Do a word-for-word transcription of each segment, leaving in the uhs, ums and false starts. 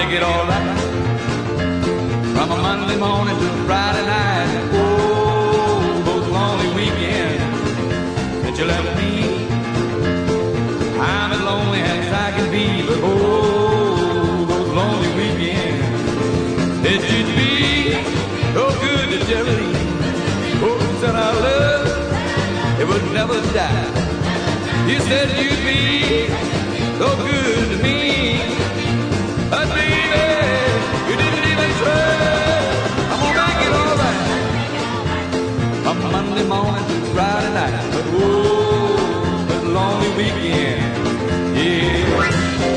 make it all right. From a Monday morning to Friday night. Oh, those lonely weekends that you left me. I'm as lonely as I can be, but oh, those lonely weekends that you'd be so good to Geraldine. Oh, you said our love, it would never die. You said you'd be so good to me, but baby, you didn't even try. I'm gonna make it all right. From Monday morning to Friday night, but oh, that lonely weekend, yeah.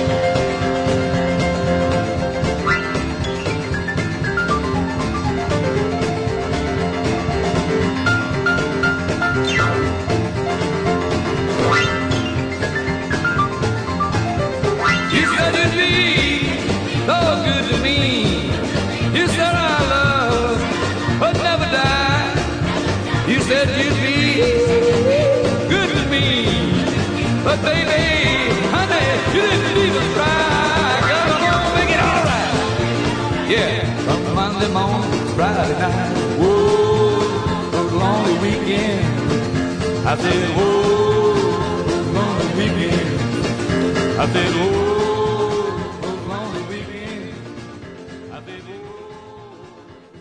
Said you'd be good to me, but baby, honey, you didn't even try. Girl, I'm gonna make it all right. Yeah, from Monday morning to Friday night. Whoa, those lonely weekends. I said, whoa, those lonely weekends. I said, whoa.